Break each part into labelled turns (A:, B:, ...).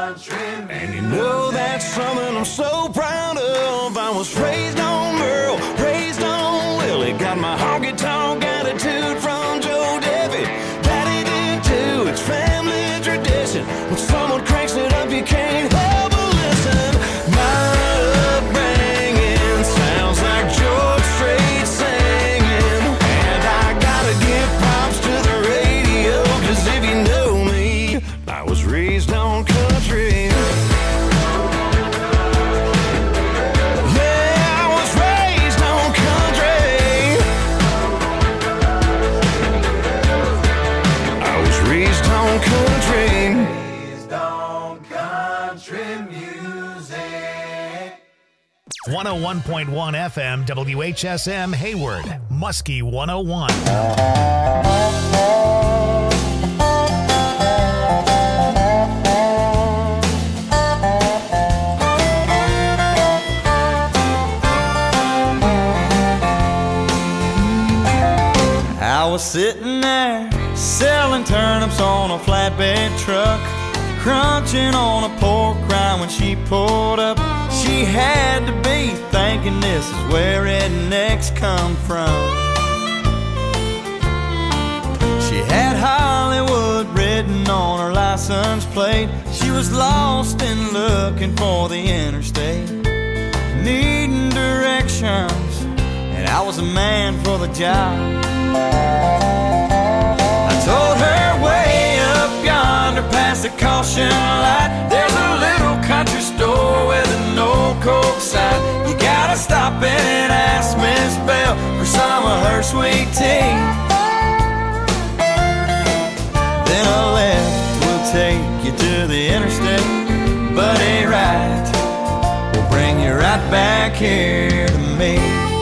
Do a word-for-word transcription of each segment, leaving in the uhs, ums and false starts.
A: And you know that's something I'm so proud of. I was raised on Merle, raised on Willie. Got my honky-tonk attitude from Joe Debbie. Daddy did too, it's family tradition. When someone cranks it up, you can't help but listen. My upbringing sounds like George Strait singing. And I gotta give props to the radio, cause if you know me, I was raised on country.
B: one oh one point one F M W H S M Hayward, Muskie one oh one.
C: I was sitting there selling turnips on a flatbed truck, crunching on a pork rind when she pulled up. She had to be thinking this is where rednecks come from. She had Hollywood written on her license plate. She was lost and looking for the interstate, needing directions, and I was a man for the job. I told her way up yonder past the caution light, there's a little country store with an old Coke sign. You gotta stop in and ask Miss Bell for some of her sweet tea. Then a left will take you to the interstate, but a right will bring you right back here to me.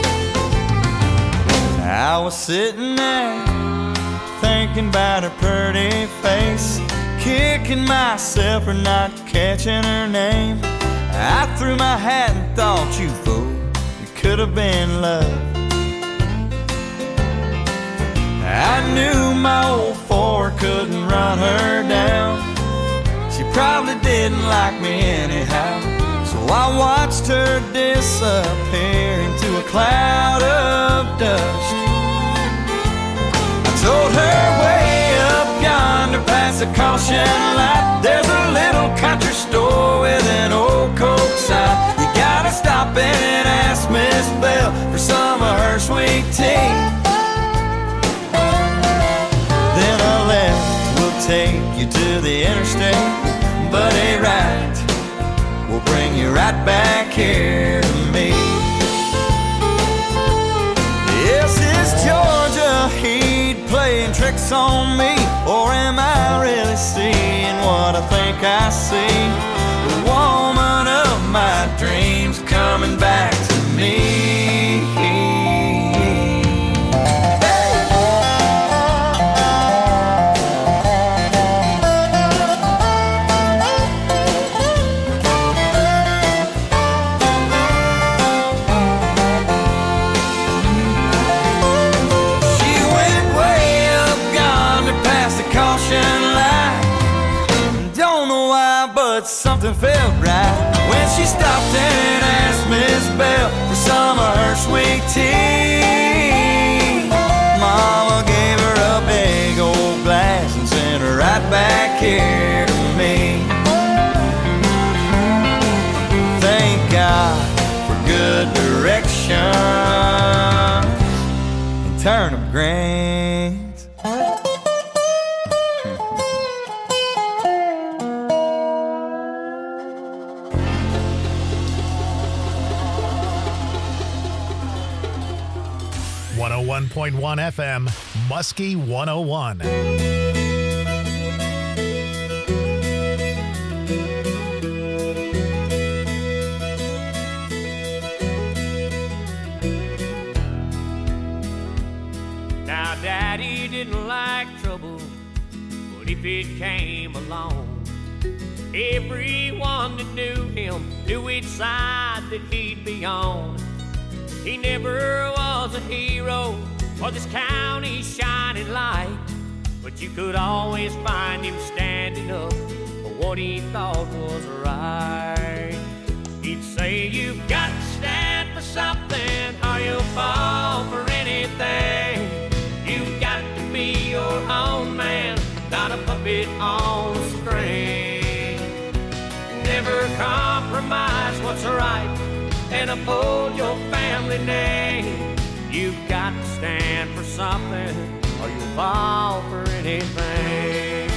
C: I was sitting there thinking about her pretty face, kicking myself for not catching her name. I threw my hat and thought, you fool, it could have been love. I knew my old Ford couldn't run her down. She probably didn't like me anyhow, so I watched her disappear into a cloud of dust. I told her way up yonder past the caution light, there's a little country store with an old Coke sign. You gotta stop in and ask Miss Bell for some of her sweet tea. Then a left will take you to the interstate, but a right will bring you right back here to me. Yes, it's Georgia Heat playing tricks on me, or am I really seeing what I think I see? The woman of my dreams coming back to me. Something felt right when she stopped and asked Miss Bell for some of her sweet tea. Mama gave her a big old glass and sent her right back here to me. Thank God for good direction and turnip greens.
B: one oh one point one F M, Muskie one oh one.
D: Now, Daddy didn't like trouble, but if it came along, everyone that knew him knew which side that he'd be on. He never was a hero or this county's shining light, but you could always find him standing up for what what he thought was right. He'd say, you've got to stand for something or you'll fall for anything. You've got to be your own man, not a puppet on a string. Never compromise what's right and uphold your family name. You've got to stand for something or you'll fall for anything.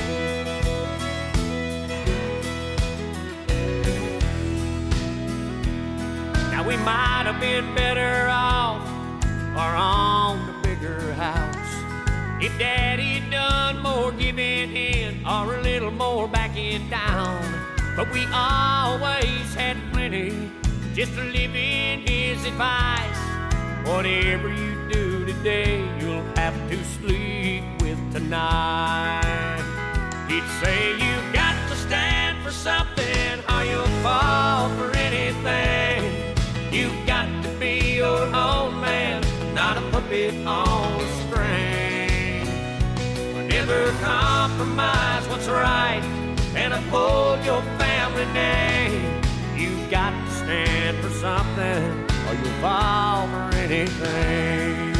D: Now we might have been better off or on the bigger house if Daddy'd done more giving in or a little more backing down. But we always had plenty just to live in his advice. Whatever you do today, you'll have to sleep with tonight. He'd say, you've got to stand for something or you'll fall for anything. You've got to be your own man, not a puppet on a string. Never compromise what's right and uphold your family name. You've got to stand for something or you'll fall for anything.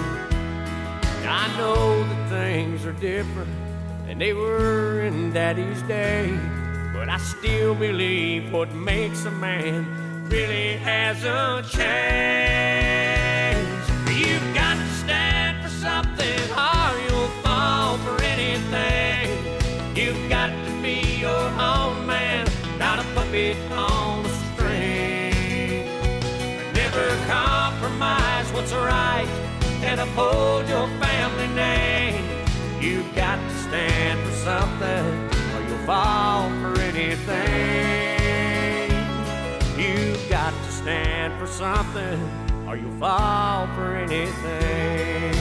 D: I know that things are different than they were in Daddy's day, but I still believe what makes a man really hasn't changed. You've got to stand for something or you'll fall for anything. You've got to be your own man, not a puppet on a string. Never compromise what's right and uphold your family name. You've got to stand for something or you'll fall for anything. You've got to stand for something or you'll fall for anything.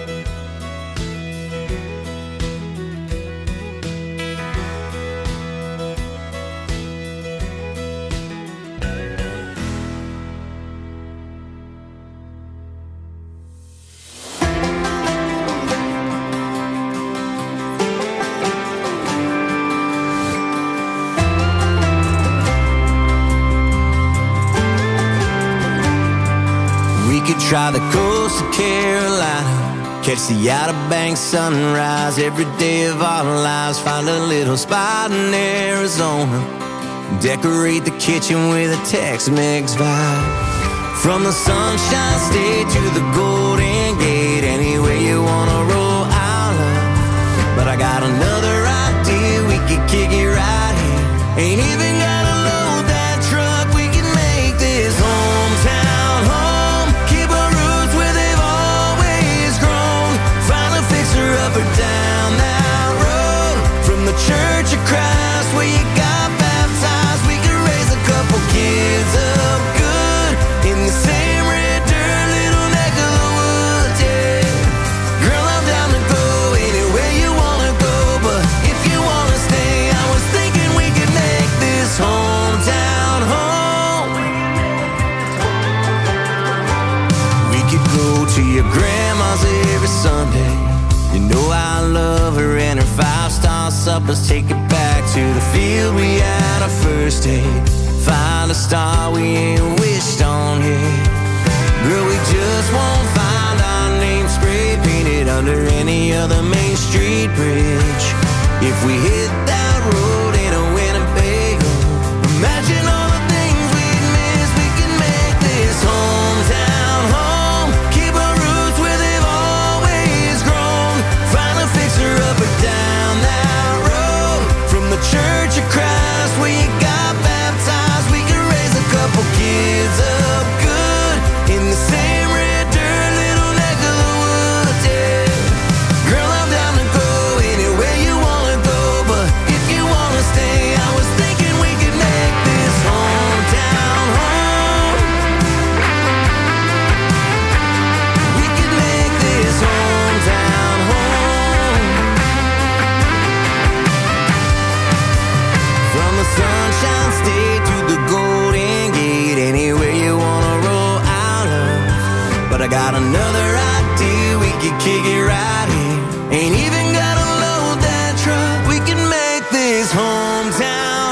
E: Try the coast of Carolina, catch the Outer Banks sunrise every day of our lives. Find a little spot in Arizona, decorate the kitchen with a Tex-Mex vibe. From the Sunshine State to the Golden Gate, anywhere you wanna roll, I'll love. But I got another idea, we could kick it right here. Ain't even gotta load that truck, we can make this hometown home. Up or down that road, from the Church of Christ where you got baptized, we could raise a couple kids up good in the same red dirt little neck of the woods, yeah. Girl, I'm down to go anywhere you wanna go, but if you wanna stay, I was thinking we could make this hometown home. We could go to your grandma's every Sunday. You know I love her and her five-star suppers. Take it back to the field we had our first date. Find a star we ain't wished on yet. Girl, we just won't find our name spray painted under any other Main Street bridge. If we hit that road in a Winnebago, imagine all the things we'd miss. We can make this hometown home. Keep our roots where they've always grown. Find a fixer up or down that road, from the Church of Christ where you got baptized. We can raise a couple kids up good in the same red dirt little neck of the woods, yeah. Girl, I'm down to go anywhere you wanna go, but if you wanna stay, I was thinking we could make this hometown home. We could make this hometown home. From the Sunshine State to the Golden Gate, anywhere you wanna roll out of. But I got another idea, we could kick it right here. Ain't even gotta load that truck, we can make this hometown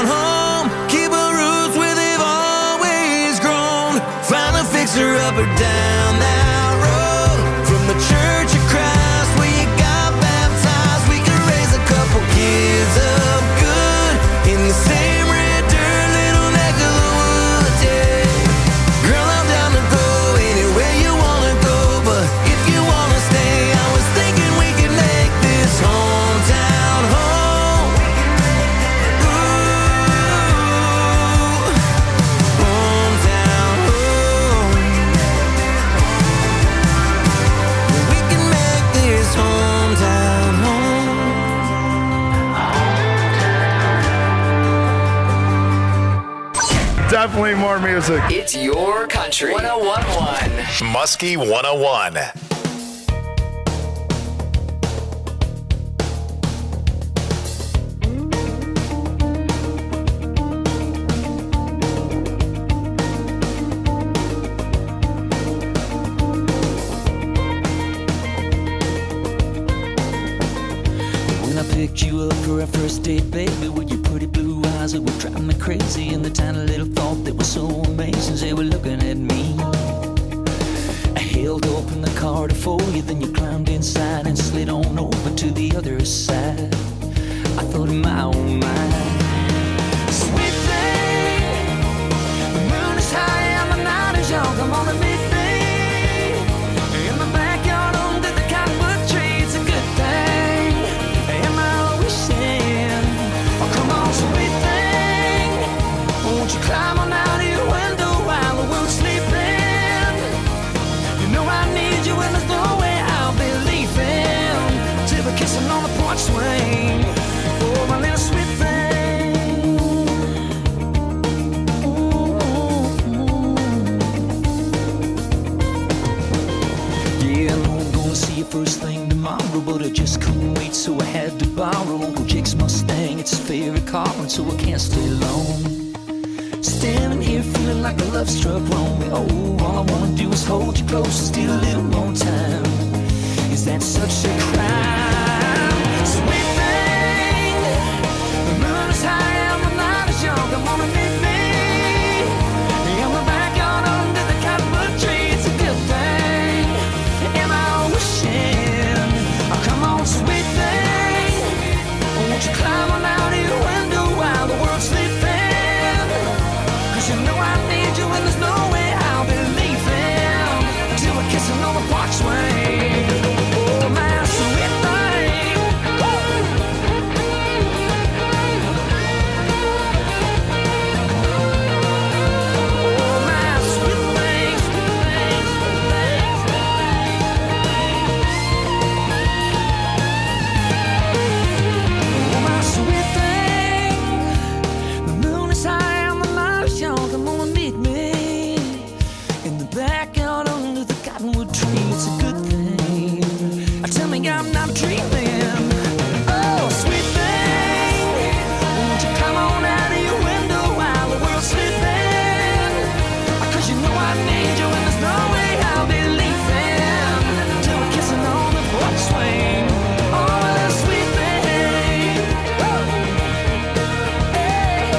E: up or down that road. From the Church of Christ where you got baptized, we could raise a couple kids up good in the same red dirt little neck of the woods, yeah. Girl, I'm down to go anywhere you wanna go, but if you wanna stay, I was thinking we could make this hometown home. Ooh, hometown home. We can make this hometown home.
F: Definitely more music.
G: It's your country. one oh one point one.
B: Muskie one oh one.
C: When I picked you up for our first date, baby, with your pretty blue eyes, it would drive me crazy. And the tiny little thought that was so amazing, they were looking at me. I held open the car to for you, then you climbed inside and slid on over to the other side. I thought in my own mind, sweet thing, the moon is high and the night is young. Come on and meet me in the backyard under the cottonwood tree. It's a good thing. Am I always saying, oh, come on, sweet thing, won't you climb on out of your window while the world's sleeping? You know I need you and there's no way I'll be leaving till we're kissing on the porch swing. Oh, my little sweet thing. Yeah, I know I'm gonna see you first thing tomorrow, but I just couldn't wait, so I had to borrow Uncle Jake's Mustang. It's his favorite car, and so I can't stay long. Standing here feeling like a love struck wrong. Oh, all I wanna do is hold you close and steal a little more time. Is that such a crime? Sweet thing, the moon is high and the night is young. Come on and meet me in the backyard under the cottonwood tree. It's a good thing. Am I wishing? Oh, come on, sweet thing, won't you climb on out of your window while the world's sleeping? 'Cause you know I need you and there's no way I'll be leaving till we're kissing on the porch swing. Oh, my sweet thing. Oh, my sweet thing, sweet thing, sweet thing, sweet thing. Oh, my sweet thing. The moon is high and the night is young. Come on and meet me in the backyard under the cottonwood tree. It's a good thing. Tell me I'm not dreaming. Oh, sweet thing, won't you come on out of your window while the world's sleeping? 'Cause you know I need you and there's no way I'll be leaving till we're kissing on the porch swing. Oh, that sweet thing. Woo. Hey,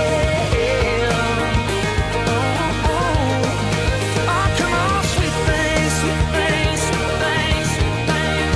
C: oh, oh. Oh, come on, sweet thing, sweet thing, sweet thing, sweet thing.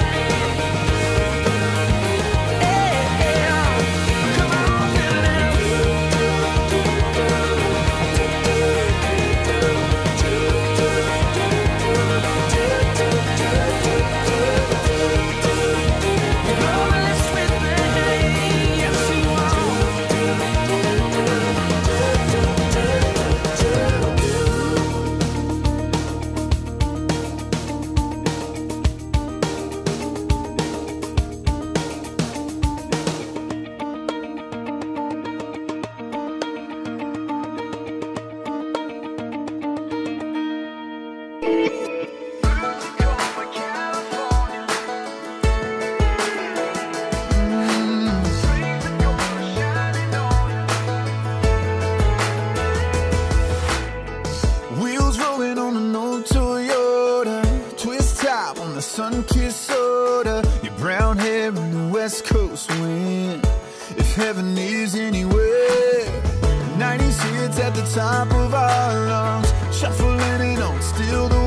H: sun-kissed soda, your brown hair in the west coast wind. If heaven is anywhere, nineties hits at the top of our lungs, shuffling it on still the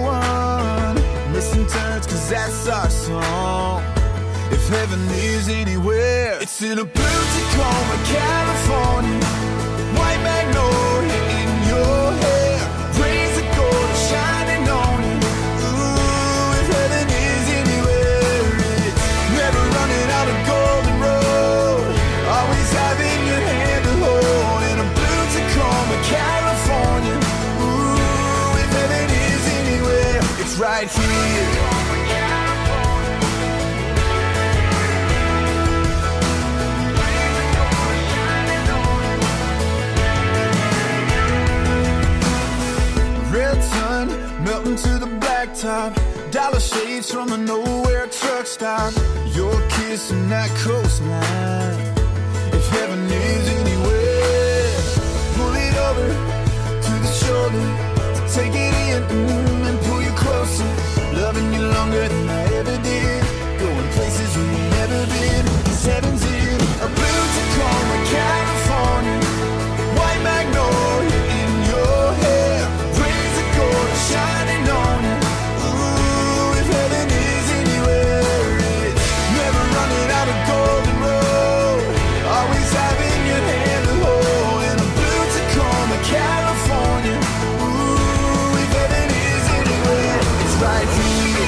H: that's our song. If heaven is anywhere, it's in a blue Tacoma, California. White magnolia in your hair, rays of gold are shining on you. Ooh, if heaven is anywhere, it's never running out of golden road, always having your hand to hold. In a blue Tacoma, California. Ooh, if heaven is anywhere, it's right here. Red sun melting to the blacktop, dollar shades from a nowhere truck stop. Your kiss and that coastline. If heaven is anywhere, pull it over to the shoulder, take it in mm, and pull you closer. Loving you longer than I ever did, going places we never been. Cause heaven's in a blue Tacoma, California. White magnolia in your hair, shining on you. Ooh, if heaven is anywhere, it's never running out of golden road, always having your hand to hold. In a blue Tacoma, California. Ooh, if heaven is anywhere, it's right here.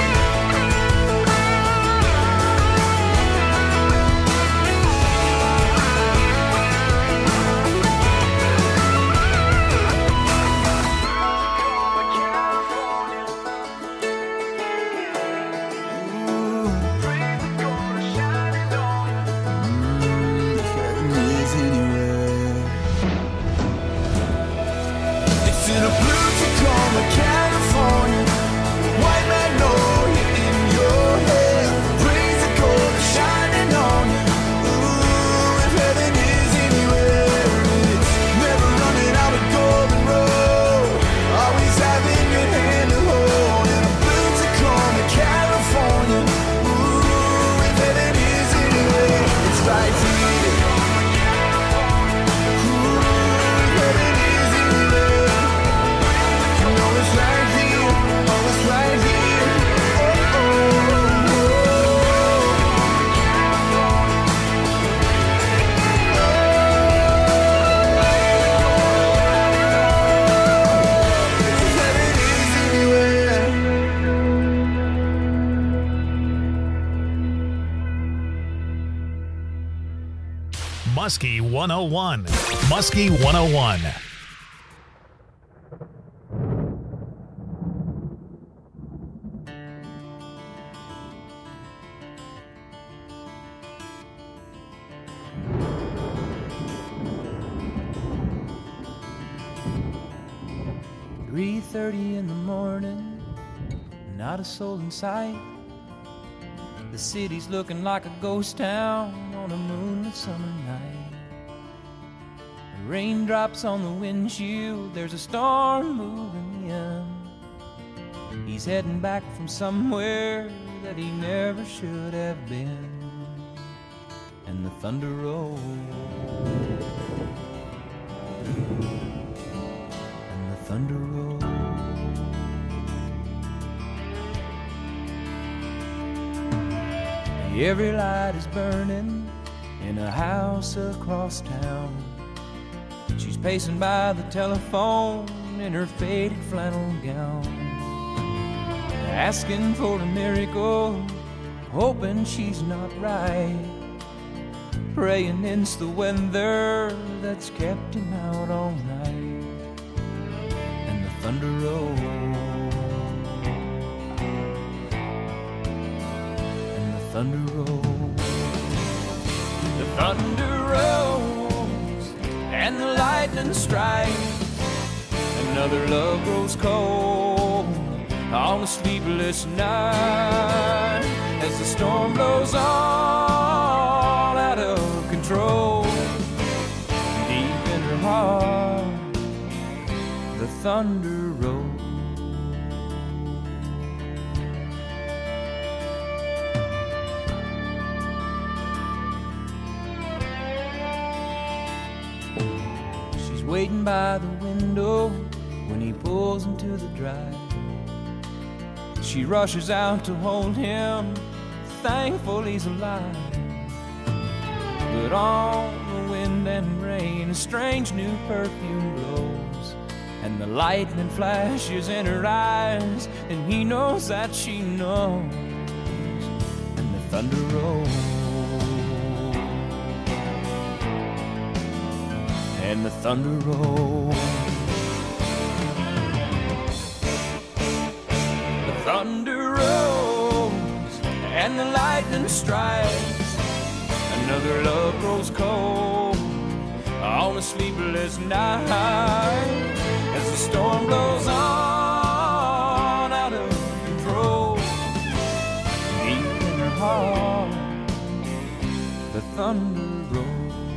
B: Muskie one oh one. Muskie one oh one.
C: three thirty in the morning, not a soul in sight. The city's looking like a ghost town on a moonlit summer night. The raindrops on the windshield, there's a storm moving in. He's heading back from somewhere that he never should have been. And the thunder rolls, and the thunder rolls. Every light is burning in a house across town. She's pacing by the telephone in her faded flannel gown, asking for a miracle, hoping she's not right, praying it's the weather that's kept him out all night. And the thunder rolls, thunder rolls, the thunder rolls, and the lightning strikes. Another love grows cold on a sleepless night as the storm blows all out of control. Deep in her heart, the thunder rolls. Waiting by the window when he pulls into the drive. She rushes out to hold him, thankful he's alive. But on the wind and rain, a strange new perfume blows, and the lightning flashes in her eyes, and he knows that she knows, and the thunder rolls, and the thunder rolls. The thunder rolls, and the lightning strikes. Another love grows cold on a sleepless night, as the storm blows on out of control. Deep in her heart, the thunder rolls.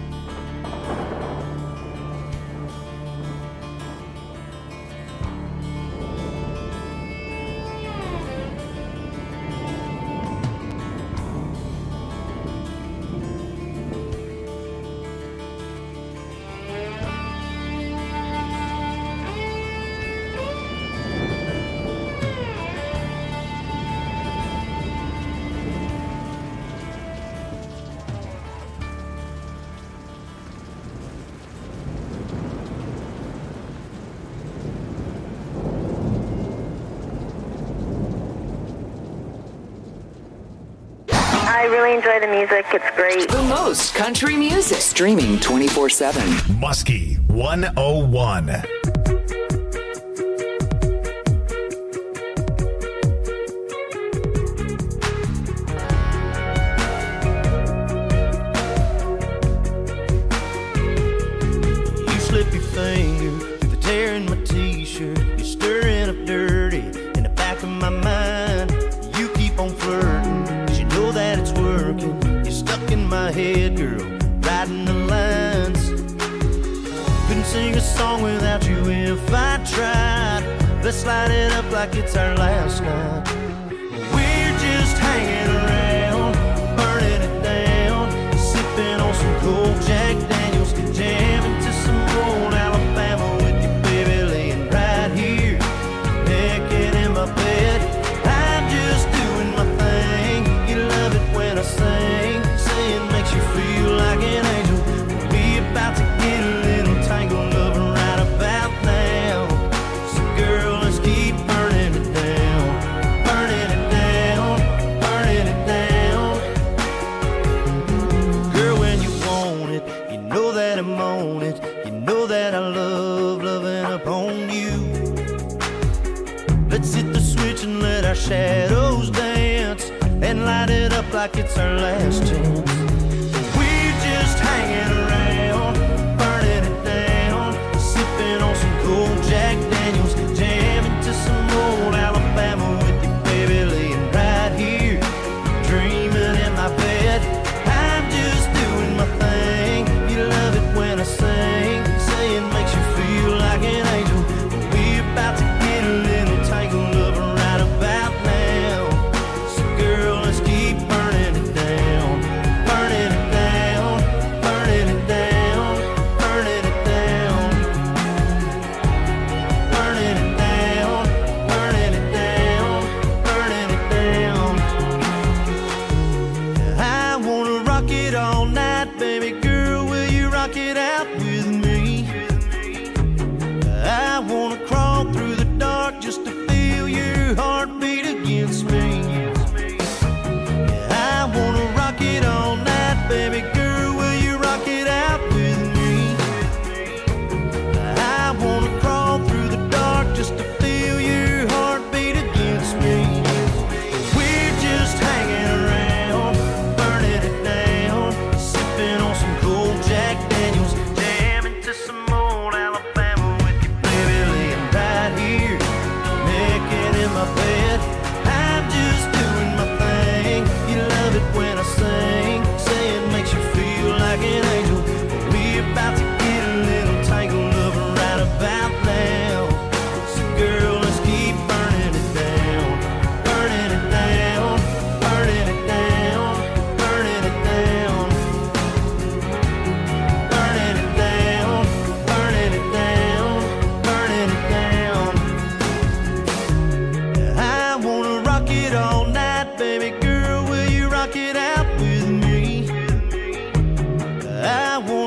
F: I really enjoy the music. It's great.
G: The most country music. Streaming twenty-four seven.
B: Muskie one oh one.
I: You slip your finger through the tear in my t-shirt. You're stirring up dirty in the back of my mind. You keep on flirting, know that it's working. You're stuck in my head, girl, writing the lines. Couldn't sing a song without you if I tried. Let's light it up like it's our last night. We're just hanging around, burning it down, sipping on some cold Jack Daniels, jamming to some old Alabama with you, baby, laying right here, naked in my bed. I'm just doing my thing. You love it when I sing, saying makes you feel like an angel. We about to get a little tangled up right about now. So girl, let's keep burning it down, burning it down, burning it down. Girl, when you want it, you know that I'm on it. You know that I love loving upon you. Let's hit the switch and let our shadows dance, and light it up like it's our last chance. We're just hanging around, burning it down, sipping on some cold Jack Daniels, jamming to some old Alabama with you, baby, laying right here, dreaming in my bed. I'm just doing my thing. You love it when I sing, saying makes you feel like an angel. We're about to get a little tangled up right about now. So girl, let's keep burning it down, burning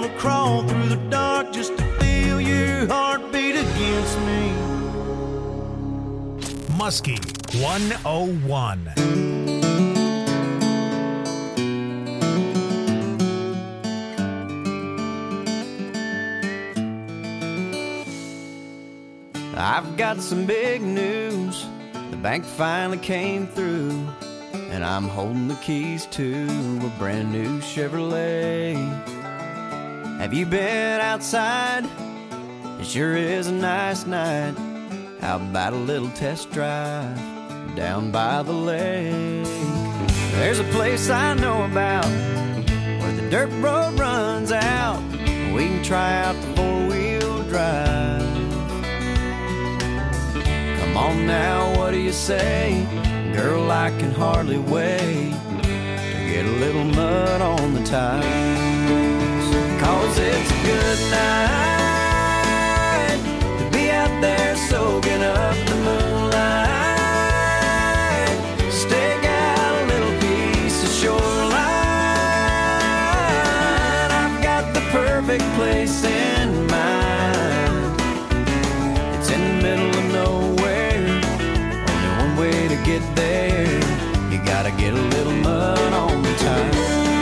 I: wanna crawl through the dark just to feel your heartbeat against me.
B: Muskie one oh one.
C: I've got some big news. The bank finally came through, and I'm holding the keys to a brand new Chevrolet. Have you been outside? It sure is a nice night. How about a little test drive down by the lake? There's a place I know about where the dirt road runs out. We can try out the four-wheel drive. Come on now, what do you say? Girl, I can hardly wait to get a little mud on the tires. Cause it's a good night to be out there soaking up the moonlight. Stake out a little piece of shoreline. I've got the perfect place in mind. It's in the middle of nowhere. Way to get there, you gotta get a little mud on the tires.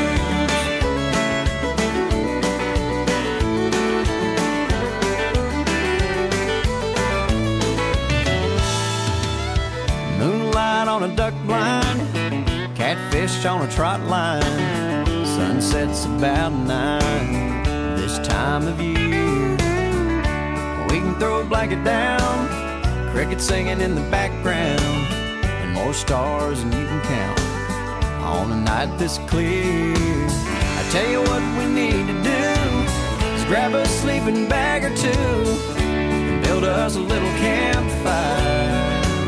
C: Moonlight on a duck blind, catfish on a trot line. Sunset's about nine this time of year. We can throw a blanket down, crickets singing in the background, and more stars than you can count on a night this clear. I tell you what we need to do is grab a sleeping bag or two and build us a little campfire.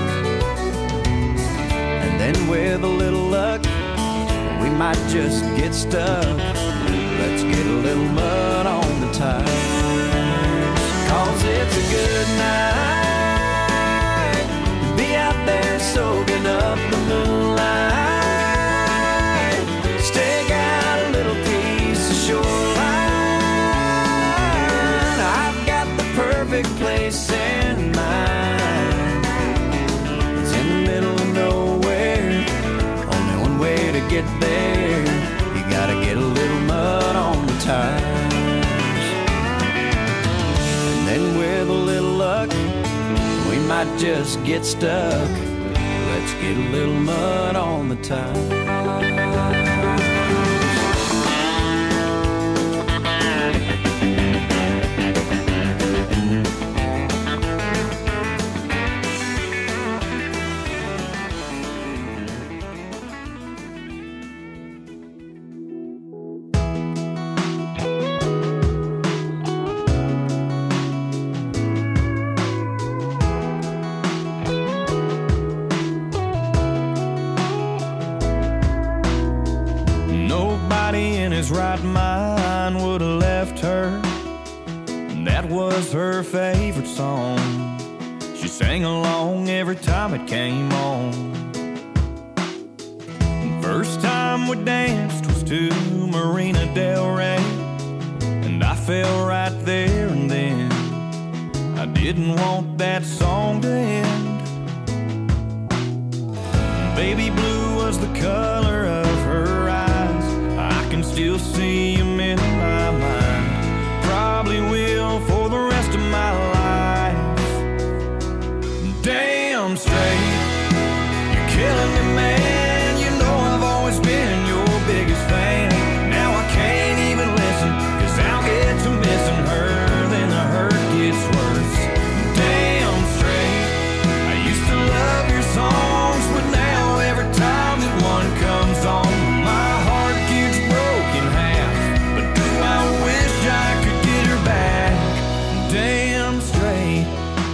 C: And then with a little luck, we might just get stuck. Let's get a little mud on the tires. Cause it's a good night out there soaking up the moonlight. Stake out a little piece of shoreline. I've got the perfect place in mind. It's in the middle of nowhere. Only one way to get there. You gotta get a little mud on the tires. And then with a little luck, we might just get stuck. Let's get a little mud on the tires. Right mind would have left her. That was her favorite song. She sang along every time it came on. First time we danced was to Marina Del Rey, and I fell right there and then. I didn't want that song to end. Baby blue was the color of her eyes. I can still see him in my mind. Probably will for the rest of my life. Damn straight, you're killing me, man. You know I've always been your biggest fan. Now I can't even listen, cause I'll get to missing her, then the hurt gets worse. Damn straight, I used to love your songs, but now every time that one comes on, my heart gets broken half. But do I wish I could get her back? Damn straight.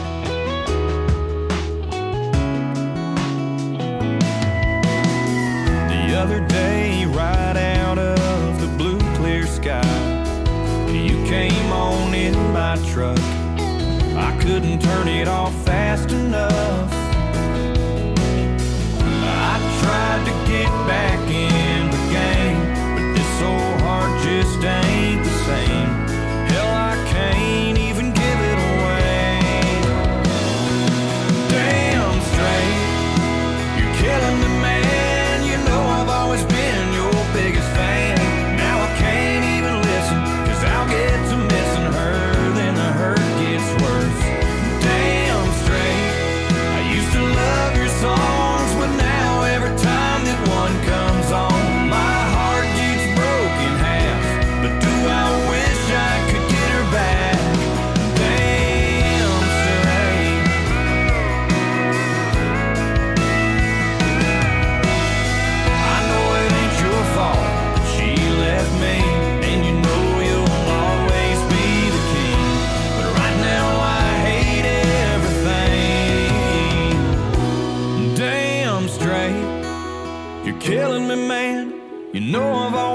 C: The other day, right out of the blue clear sky, you came on in my truck. I couldn't turn it off fast enough. I tried to get back in the game, but this old heart just ain't the same.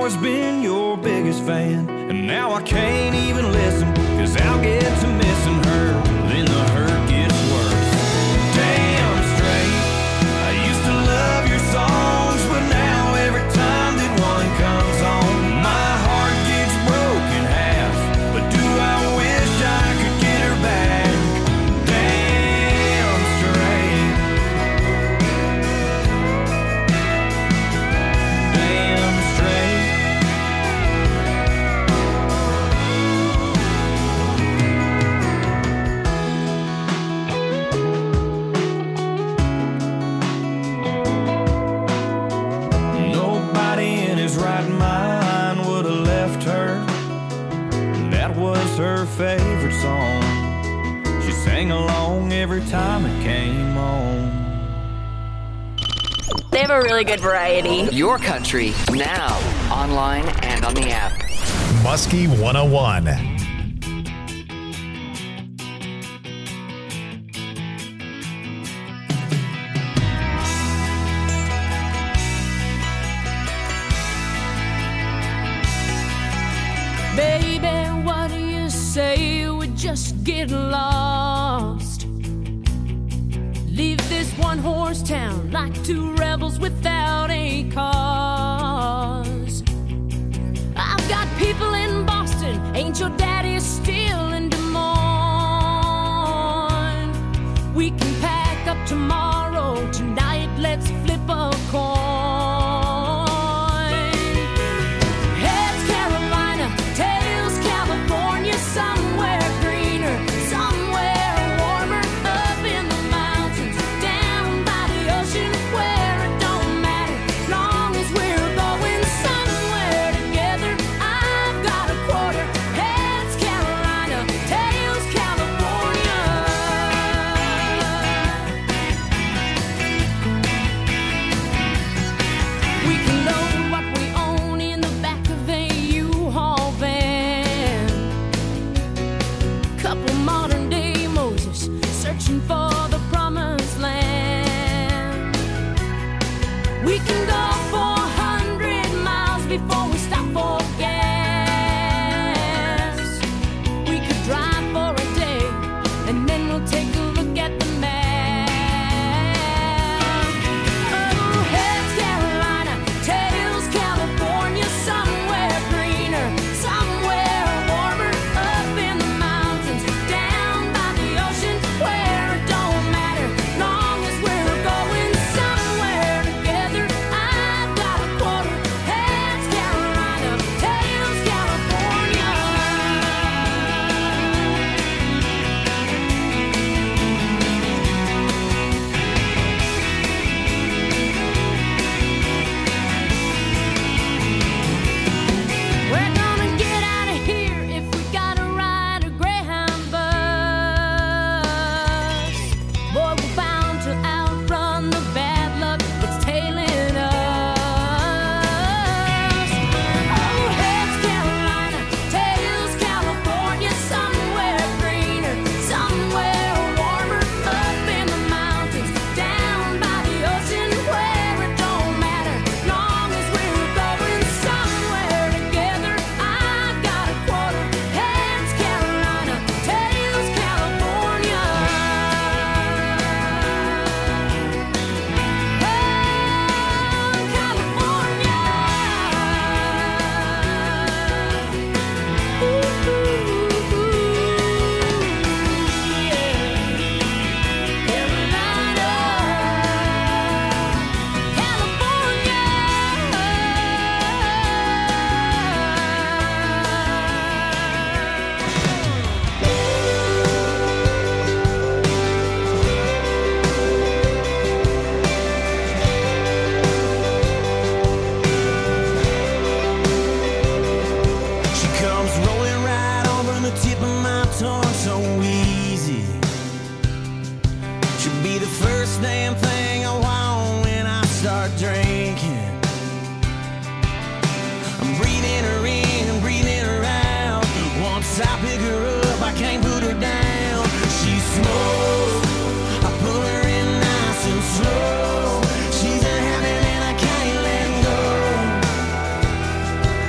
C: always been your biggest fan, and now I can't even listen, cause I'll get to missing her, then the hurt gets worse. Damn straight, I used to love your songs, but now every time that one comes on, my heart gets broken half. But do I wish I could get her back? Damn straight. Damn straight. Nobody in his right mind would have left her. That was her favorite song. She sang along every time it came on.
F: They have a really good variety.
G: Your country, now, online and on the app.
B: Muskie one oh one.
J: Baby, what do you say we just get lost? Leave this one horse town like two rebels without a cause. I've got people in Boston, ain't your daddy still in Des Moines? We can pack up tomorrow, tonight let's flip a coin. Heads Carolina, tails California, somewhere greener, somewhere warmer, up in the mountains, down by the ocean, where it don't matter, long as we're going somewhere together. I've got a quarter. Heads Carolina, tails California. We can load what we own in the back of a U-Haul van. Couple modern day Moses searching for the promised land. We can go four hundred miles before we stop for gas. We could drive for a day and then we'll take a look at the map. Oh, heads Carolina, tails California, somewhere greener, somewhere warmer, up in the mountains, down by the ocean, where it don't matter, long as we're going somewhere together. I've got a quarter. Heads Carolina, tails California. We're gonna get out of here if we gotta ride a Greyhound bus. Boy, we're bound to outrun the bad luck that's tailing us. Oh, heads Carolina, tails California, somewhere greener, somewhere warmer, up in the mountains, down by the ocean, where it don't matter, long as we're going somewhere together. I've got a quarter. Heads Carolina, tails California. Oh, California. Ooh, ooh, ooh, yeah. Carolina,
E: She comes rolling right over the tip of my tongue so easy. She'll be the first damn thing I want when I start drinking. I'm breathing her in, breathing her out. Once I pick her up, I can't put her down. She's slow, I pull her in nice and slow. She's a habit and I can't let go.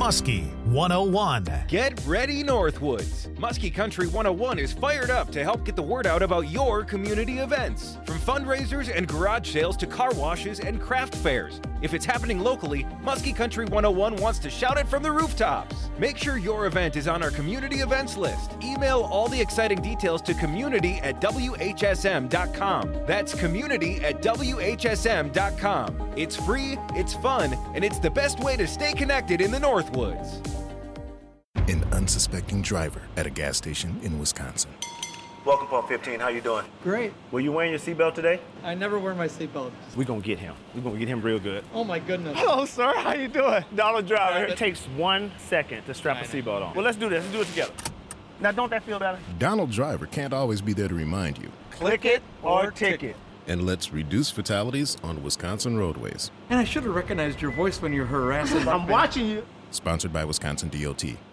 B: Muskie one oh one.
K: Get ready, Northwoods. Muskie Country one oh one is fired up to help get the word out about your community events. From fundraisers and garage sales to car washes and craft fairs. If it's happening locally, Muskie Country one oh one wants to shout it from the rooftops. Make sure your event is on our community events list. Email all the exciting details to community at W H S M dot com. That's community at W H S M dot com. It's free, it's fun, and it's the best way to stay connected in the Northwoods.
L: An unsuspecting driver at a gas station in Wisconsin.
M: Welcome, Pump fifteen. How you doing?
N: Great.
M: Were you wearing your seatbelt today?
N: I never wear my seatbelt.
M: We're gonna get him. We're gonna get him real good.
N: Oh my goodness.
M: Hello, sir. How you doing? Donald Driver. It takes one second to strap a seatbelt on. Well, let's do this. Let's do it together. Now, don't that feel better?
L: Donald Driver can't always be there to remind you.
M: Click it or ticket.
L: And let's reduce fatalities on Wisconsin roadways.
N: And I should have recognized your voice when you're harassing.
M: I'm watching you.
L: Sponsored by Wisconsin D O T.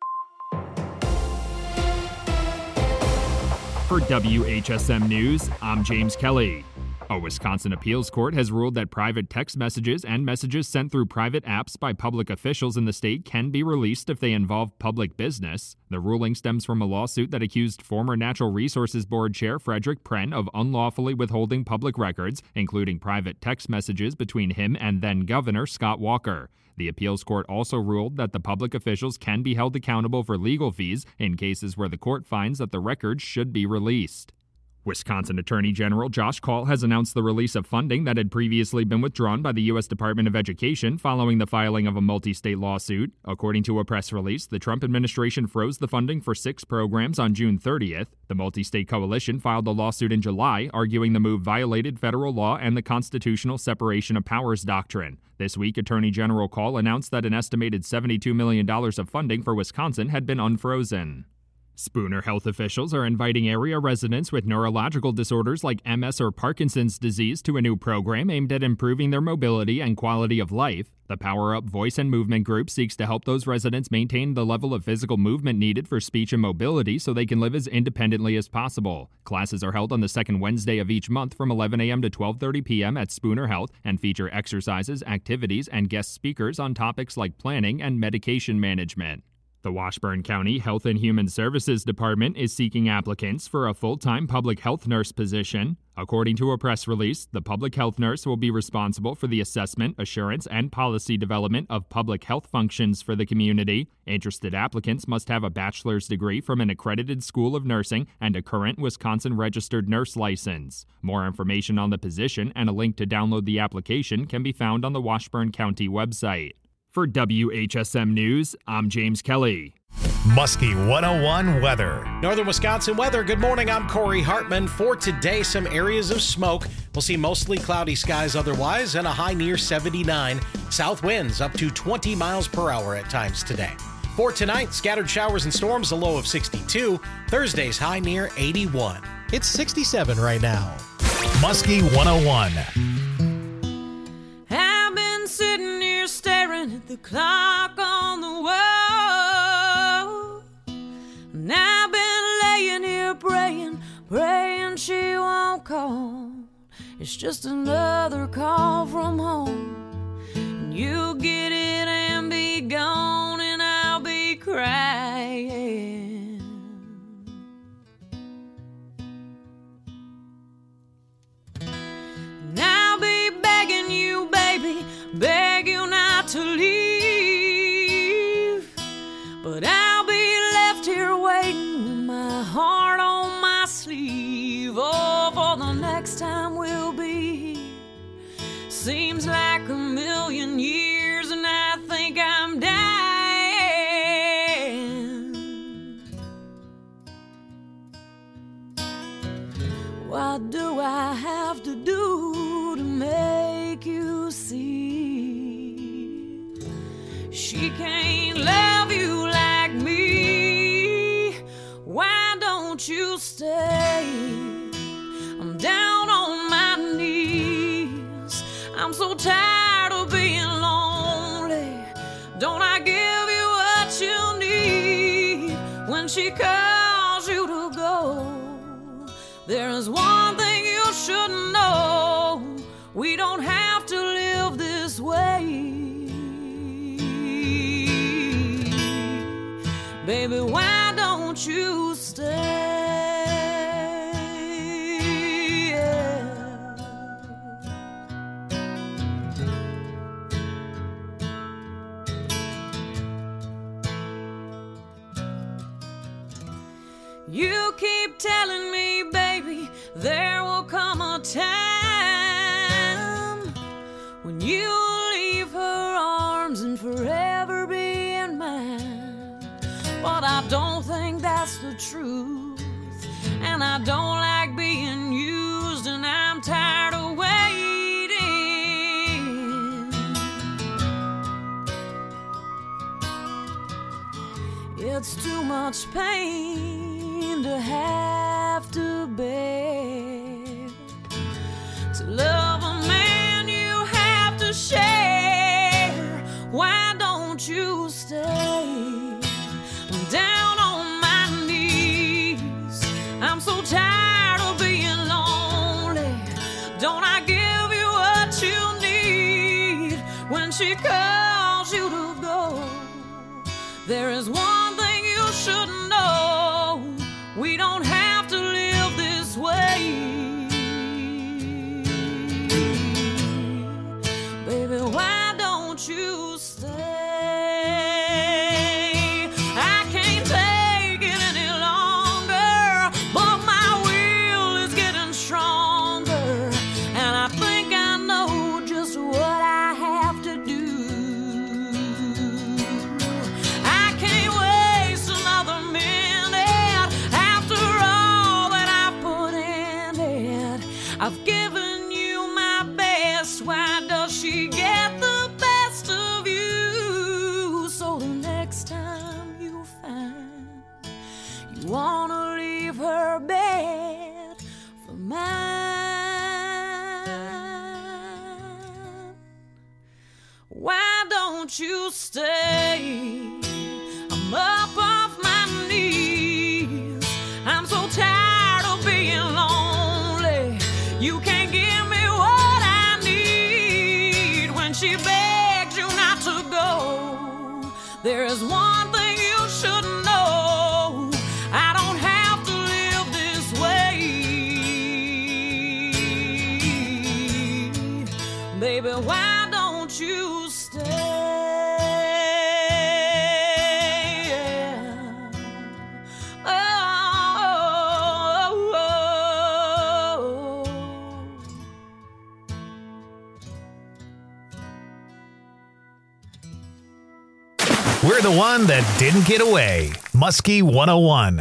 O: For W H S M News, I'm James Kelly. A Wisconsin appeals court has ruled that private text messages and messages sent through private apps by public officials in the state can be released if they involve public business. The ruling stems from a lawsuit that accused former Natural Resources Board Chair Frederick Pren of unlawfully withholding public records, including private text messages between him and then-Governor Scott Walker. The appeals court also ruled that the public officials can be held accountable for legal fees in cases where the court finds that the records should be released. Wisconsin Attorney General Josh Kaul has announced the release of funding that had previously been withdrawn by the U S Department of Education following the filing of a multi-state lawsuit. According to a press release, the Trump administration froze the funding for six programs on June thirtieth. The multi-state coalition filed a lawsuit in July, arguing the move violated federal law and the constitutional separation of powers doctrine. This week, Attorney General Kaul announced that an estimated seventy-two million dollars of funding for Wisconsin had been unfrozen. Spooner health officials are inviting area residents with neurological disorders like M S or Parkinson's disease to a new program aimed at improving their mobility and quality of life. The Power Up Voice and Movement Group seeks to help those residents maintain the level of physical movement needed for speech and mobility so they can live as independently as possible. Classes are held on the second Wednesday of each month from eleven a.m. to twelve thirty p.m. at Spooner Health and feature exercises, activities, and guest speakers on topics like planning and medication management. The Washburn County Health and Human Services Department is seeking applicants for a full-time public health nurse position. According to a press release, the public health nurse will be responsible for the assessment, assurance, and policy development of public health functions for the community. Interested applicants must have a bachelor's degree from an accredited school of nursing and a current Wisconsin registered nurse license. More information on the position and a link to download the application can be found on the Washburn County website. For W H S M News, I'm James Kelly.
B: Muskie one oh one weather.
P: Northern Wisconsin weather. Good morning. I'm Corey Hartman. For today, some areas of smoke. We'll see mostly cloudy skies otherwise and a high near seventy-nine. South winds up to twenty miles per hour at times today. For tonight, scattered showers and storms, a low of sixty-two. Thursday's high near eighty-one. It's sixty-seven right now.
B: Muskie one oh one.
J: I've been sitting here staring at the clock on the wall, and I've been laying here praying, praying she won't call. It's just another call from home, and you'll get it and be gone, and I'll be crying. And I'll be begging you, baby, beg you not to leave, but I'll be left here waiting with my heart on my sleeve. Oh, for the next time we'll be here. Seems like a million years, and I think I'm dying. What do I have to do to make you see she can't love you like me? Why don't you stay? I'm down on my knees. I'm so tired of being lonely. Don't I give you what you need when she calls you to go? There is one thing you should know. We don't have to live this way. don't you stay? Yeah. You keep telling me, baby, there will come a time when you'll leave her arms and forever be in mine. But I don't think that's the truth, and I don't like being used, and I'm tired of waiting. It's too much pain to have to bear. To love a man you have to share. Why don't you stay? I'm down on my knees. I'm so tired of being lonely. Don't I give you what you need when she calls you to go? There is one thing you should know. We don't have to live this way. Baby, why don't you stay? I can't take it any longer, but my will is getting stronger, and I think I know just what I have to do. I can't waste another minute after all that I've put in it. I've given you my best. Why does she get the best of you? So the next time you find you wanna leave her bed for mine, why don't you stay? I'm up off my knees. I'm so tired of being lonely. You can't give me what I need when she begs you not to go. There is one thing you should know. I don't have to live this way. Baby, why don't you stay? Oh, oh, oh.
B: We're the one that didn't get away. Muskie one oh one.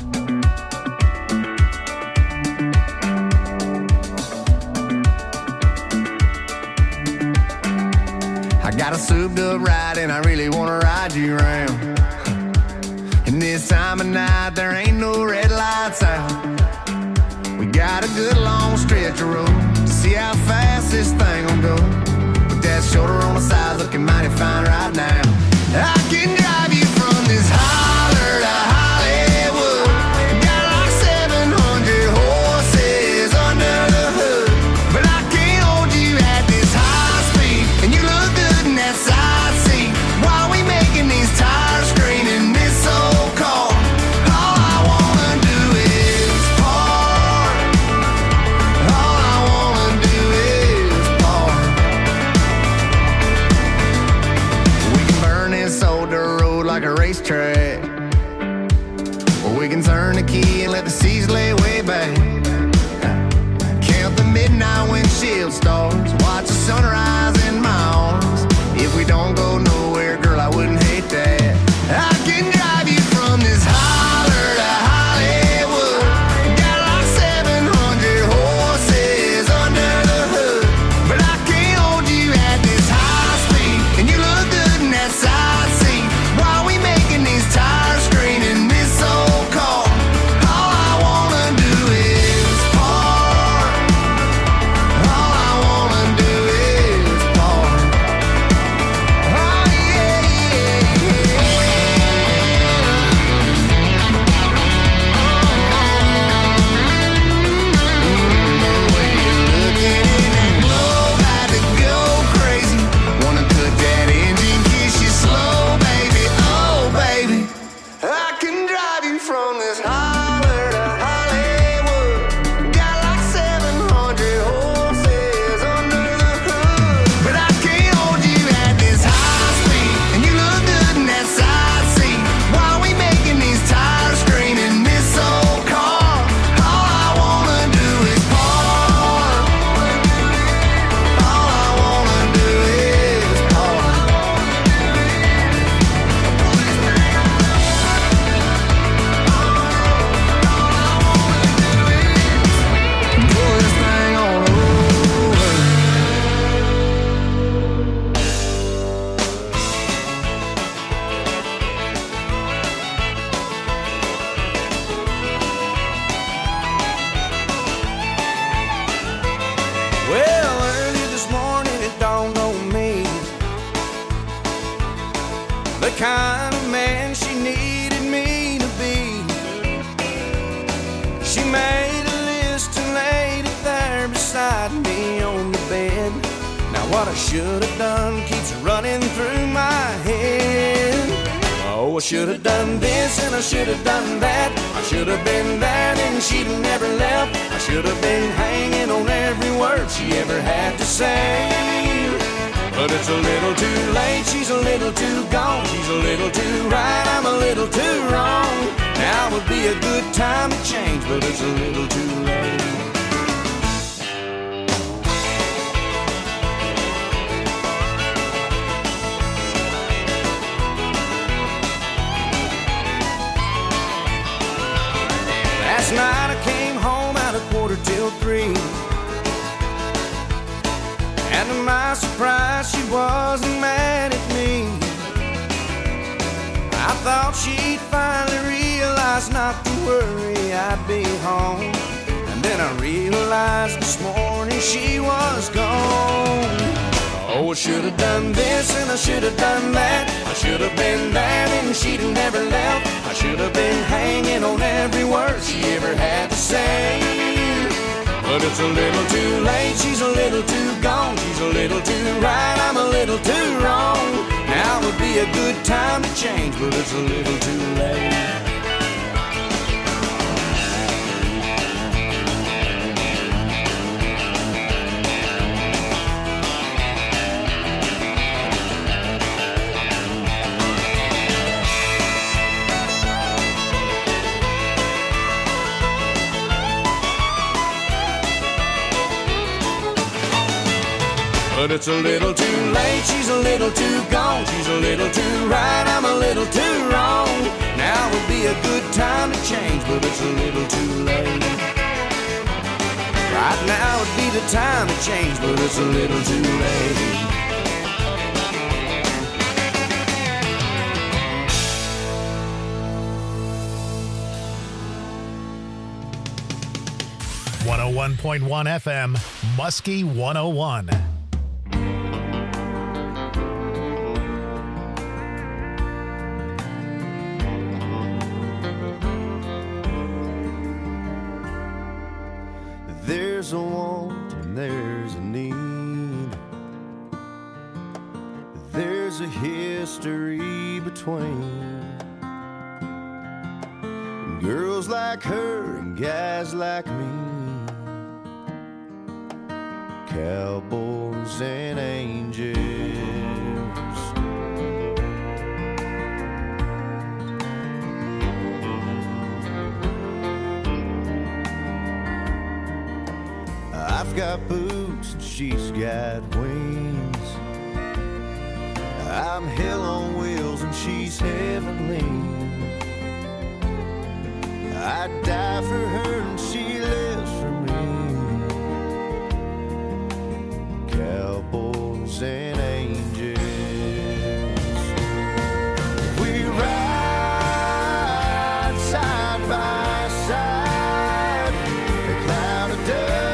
E: I got a souped up ride and I really wanna ride you around. And this time of night there ain't no red lights out. We got a good long stretch of road to see how fast this thing will go. With that shoulder on the side looking mighty fine right now. I can drive you from this holler to Hollywood. Got like seven hundred horses under the hood. But I can't hold you at this high speed. And you look good in that side seat. While we making these tires scream in this old car. All I wanna do is park. All I wanna do is park. We can burn this old dirt road like a racetrack, or we can turn the key and let the seas lay way back. Count the midnight windshield stars, watch the sunrise in my arms. If we don't go nowhere, girl, I wouldn't hate that. I can drive you from this holler to Hollywood. Got like seven hundred horses under the hood. But I can't hold you at this high speed. And you look good in that side seat. While we making these tires scream in this old car. All I wanna do is park. All I wanna do is
C: the kind of man she needed me to be. She made a list and laid it there beside me on the bed. Now what I should have done keeps running through my head. Oh, I should have done this and I should have done that. I should have been there and she'd have never left. I should have been hanging on every word she ever had to say. But it's a little too late, she's a little too gone. She's a little too right, I'm a little too wrong. Now would be a good time to change, but it's a little too late. Last night I came home at a quarter till three, and to my surprise she wasn't mad at me. I thought she'd finally realize not to worry, I'd be home. And then I realized this morning she was gone. Oh, I should have done this and I should have done that. I should have been there and she'd have never left. I should have been hanging on every word she ever had to say. But it's a little too late, she's a little too gone. She's a little too right, I'm a little too wrong. Now would be a good time to change, but it's a little too late. But it's a little too late, she's a little too gone. She's a little too right, I'm a little too wrong. Now would be a good time to change, but it's a little too late. Right now would be the time to change, but it's a little too late.
B: one oh one point one F M, Muskie one oh one.
C: There's a want and there's a need. There's a history between girls like her and guys like me, cowboys and angels. I've got boots and she's got wings. I'm hell on wheels and she's heavenly. I'd die for her and she lives for me. Cowboys and angels. We ride side by side. A cloud of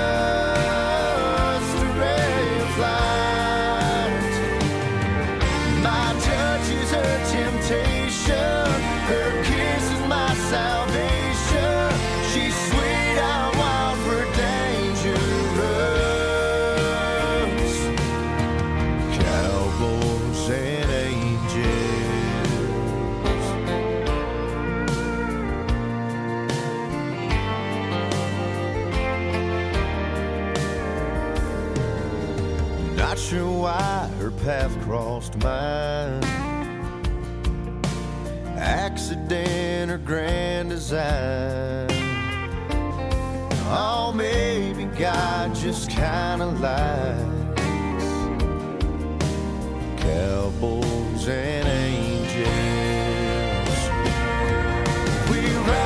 C: dust, a ray of light. My touch is her temptation. Her kiss is my salvation. She's sweet, I'm wild for dangerous. Cowboys and angels. Not sure why her path crossed mine. Accident or grand design. Oh, maybe God just kinda likes cowboys and angels. We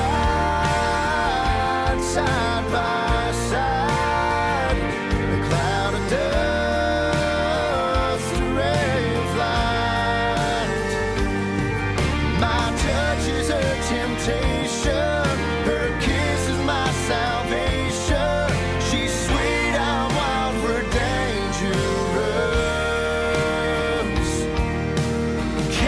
C: ride side by side. A cloud of dust, a ray of light. My touch is her temptation. Her kiss is my salvation. She's sweet, I'm wild for dangerous.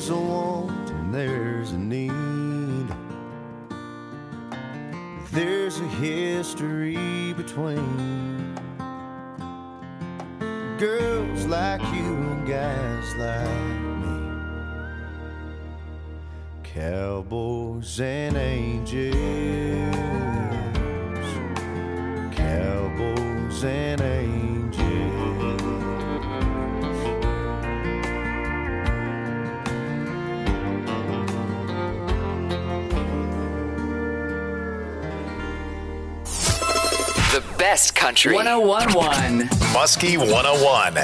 Q: There's a want and there's a need. There's a history between girls like you and guys like me, cowboys and angels, cowboys and angels.
G: The best country. one oh one point one.
B: Muskie one oh one.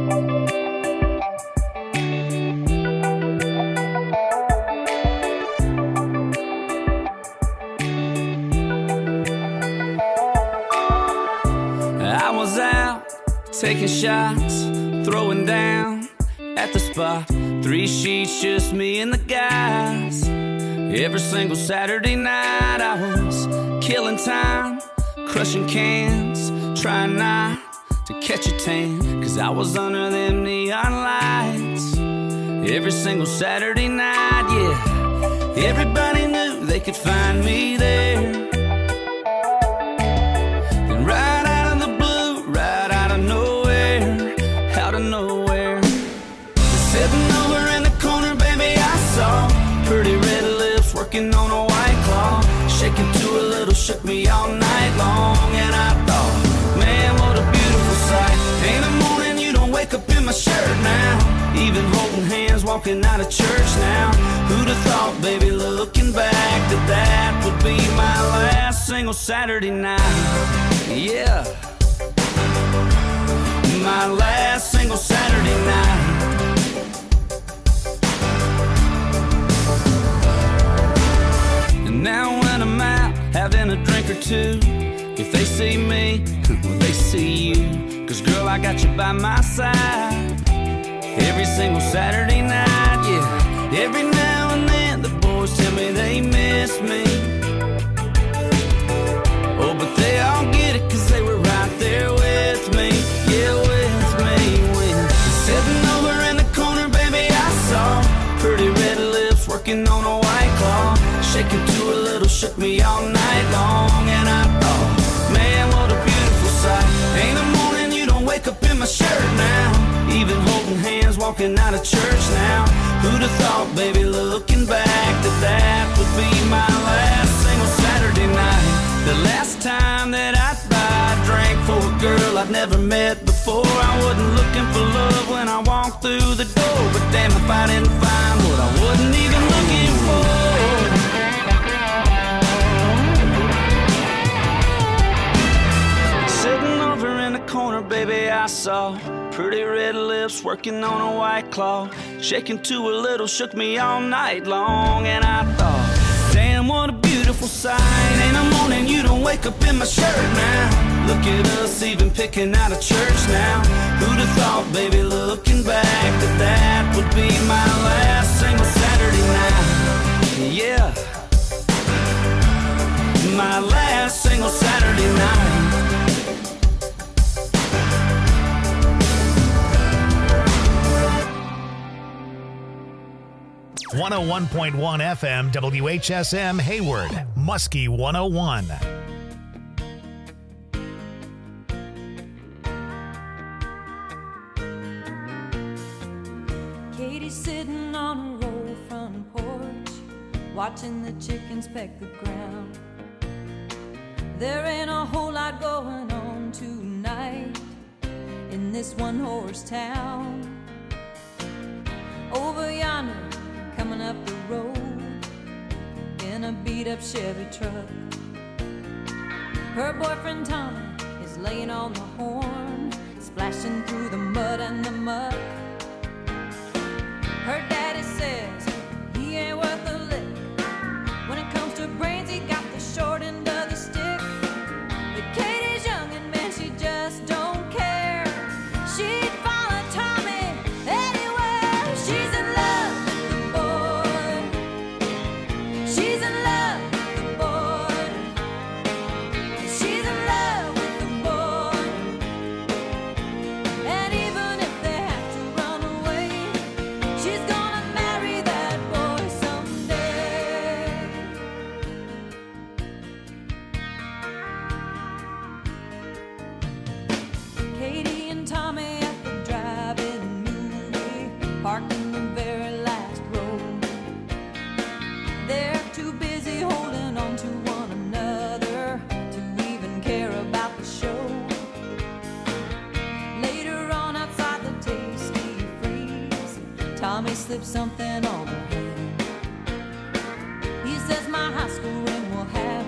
R: I was out taking shots, throwing down at the spot. Three sheets, just me and the guys. Every single Saturday night I was killing time, crushing cans, trying not to catch a tan, cause I was under them neon lights. Every single Saturday night, yeah, everybody knew they could find me there. And right out of the blue, right out of nowhere, out of nowhere, sitting over in the corner, baby, I saw pretty red lips working on a white claw, shaking to a little, shook me all night long. And I thought, man, what a beautiful sight. Ain't a morning you don't wake up in my shirt now, even holding hands walking out of church now. Who'd have thought, baby, looking back, that that would be my last single Saturday night. Yeah, my last single Saturday night. And now when I'm out having a drink or two, if they see me, well, they see you. Cause girl, I got you by my side every single Saturday night, yeah. Every now and then the boys tell me they miss me. Oh, but they all get it cause they were right there with me. Yeah, with me. When sitting over in the corner, baby, I saw pretty red lips working on a white claw, shaking to a little, shook me all night long. And I thought, man, what a beautiful sight. Ain't a morning you don't wake up in my shirt now, even holding hands walking out of church now. Who'd have thought, baby, looking back, that that would be my last single Saturday night. The last time that I buy a drink for a girl I'd never met before. I wasn't looking for love when I walked through the door, but damn if I didn't find what I wasn't even looking for. Sitting over in the corner, baby, I saw pretty red lips working on a white claw, shaking to a little, shook me all night long. And I thought, damn, what a beautiful sight. Ain't a morning you don't wake up in my shirt now. Look at us even picking out of church now. Who'd have thought, baby, looking back, that that would be my last single Saturday night. Yeah, my last single Saturday night.
B: one oh one point one F M W H S M Hayward, Muskie one oh one.
J: Katie's sitting on her old front porch, watching the chickens peck the ground. There ain't a whole lot going on tonight in this one-horse town. Over yonder, coming up the road in a beat-up Chevy truck, her boyfriend Tommy is laying on the horn, splashing through the mud and the muck. Her daddy says he ain't worth a lick. When it comes to brains, he got the short end of the stick. But Katie's young and man, she just don't care. She'd follow Tommy anywhere. She's in love with the boy. She's in love with the boy. She's in love with the boy. And even if they have to run away, she's gonna
S: slip something